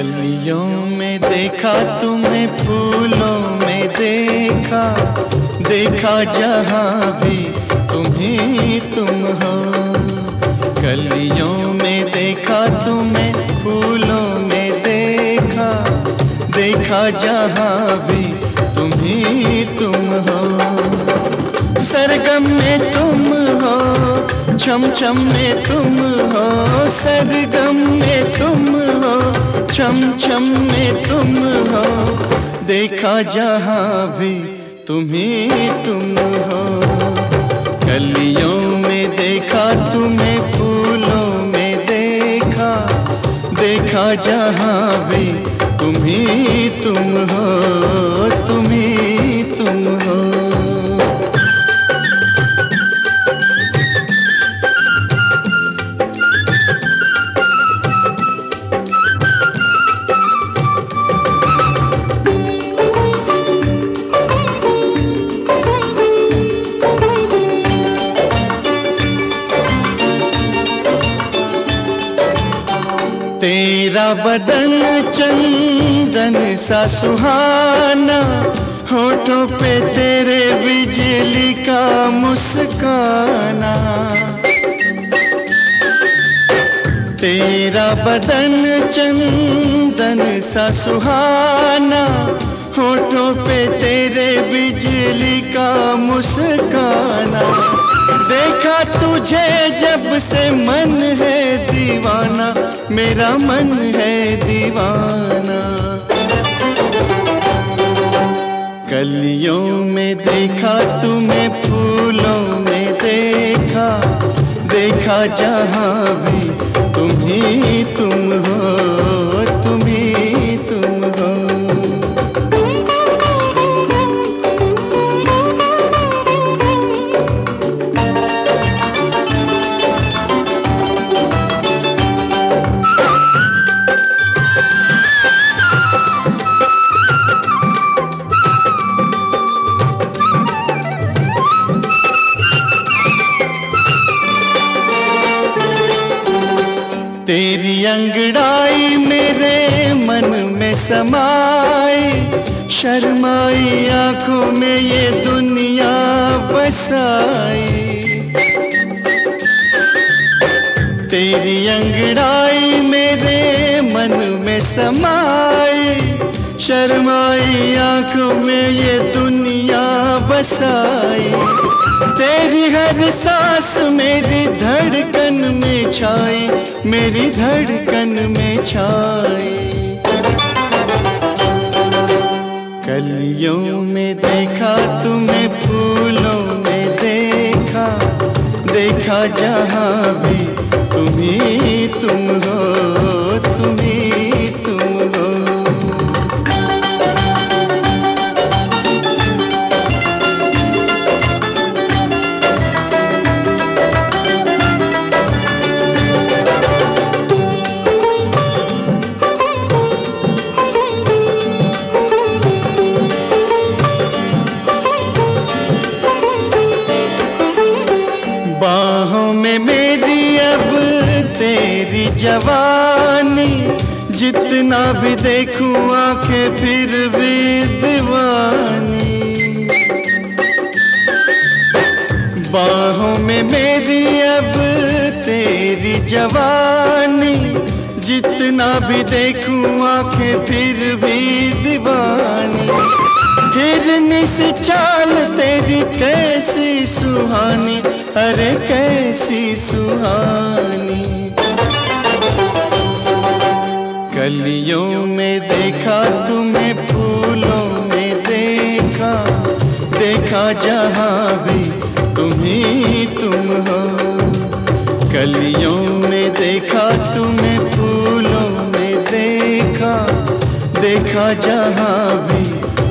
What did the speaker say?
कलियों में देखा तुम्हें, फूलों में देखा, देखा जहाँ भी तुम्हीं तुम हो। कलियों में देखा तुम्हें, फूलों में देखा, देखा जहाँ भी तुम्हीं तुम हो। सरगम में तुम हो, छम छम में तुम हो, सरगम में तुम हो, छम छम में तुम हो। देखा जहाँ भी तुम्हीं तुम हो। कलियों में देखा तुम्हें, फूलों में देखा, देखा जहाँ भी तुम्हीं तुम हो, तुम्हीं तुम हो। तेरा बदन चंदन सा सुहाना, होठों पे तेरे बिजली का मुस्काना। तेरा बदन चंदन सा सुहाना, होठों पे तेरे बिजली का मुस्काना। देखा तुझे जब से मन है दीवाना, मेरा मन है दीवाना। कलियों में देखा तुम्हें, फूलों में देखा, देखा जहाँ भी तुम्हीं तुम हो, तुम्हीं तुम हो। तेरी अंगड़ाई मेरे मन में समाई, शर्माई आंखों में ये दुनिया बसाई। तेरी अंगड़ाई मेरे मन में समाई, शर्माई आंखों में ये दुनिया बसाई। तेरी हर सांस मेरी धड़कन में छाई, मेरी धड़कन में छाई। कलियों में देखा तुम्हें, फूलों में देखा, देखा जहाँ भी तुम्हीं तुम हो, तुम्हीं तुम हो। बाहों में मेरी अब तेरी जवानी, जितना भी देखूं आंखें फिर भी दीवानी। बाहों में मेरी अब तेरी जवानी, जितना भी देखूं आंखें फिर भी दीवानी। हिरनी सी चाल तेरी कैसी सुहानी, अरे कैसी सुहानी। कलियों में देखा तुम्हें, फूलों में देखा, देखा जहाँ भी तुम्हीं तुम हो। कलियों में देखा तुम्हें, फूलों में देखा, देखा जहाँ भी